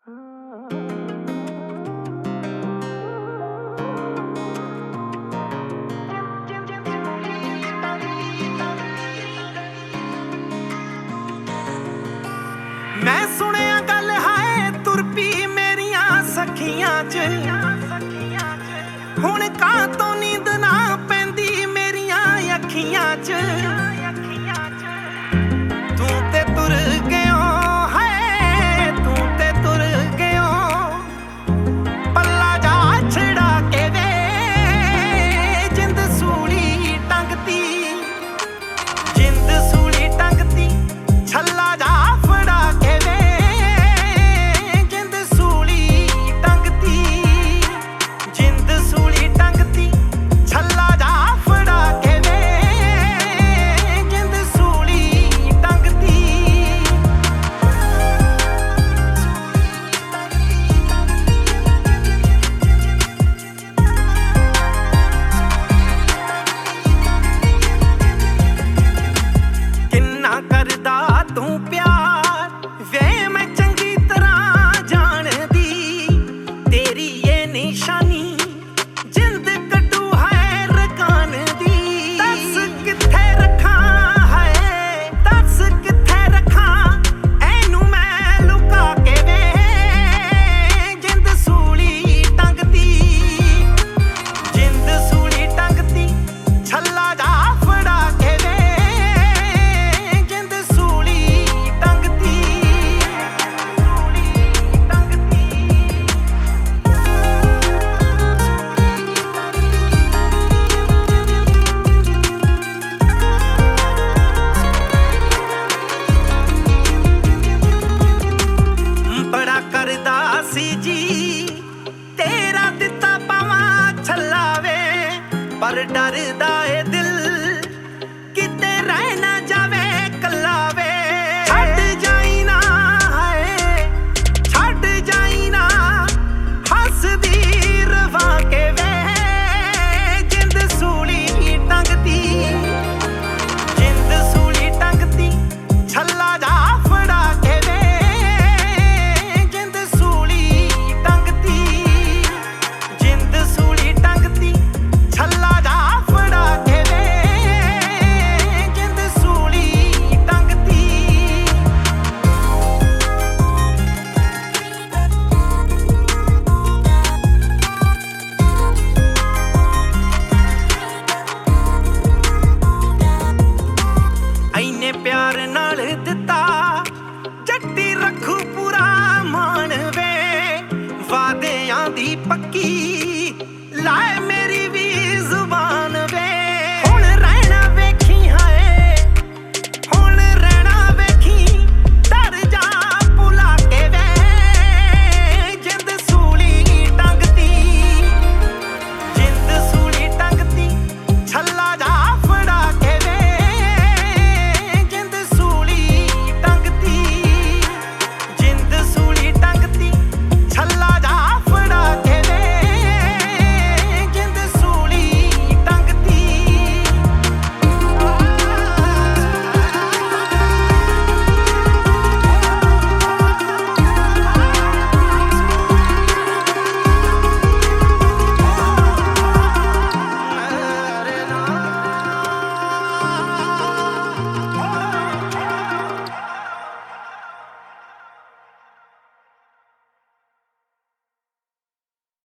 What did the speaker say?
मैं सुनिया गल हाय तुर पी मेरिया सखियां च हुण कां तो नींद ना पैंदी मेरिया अखियां च तू ते तुर गयो है तू ते तुर गयो पल्ला जा छड़ा के वे जिंद सूली टंगती जिंद सूली टंगती छल्ला जा तेरा दिता पावा छलावे पर डरदा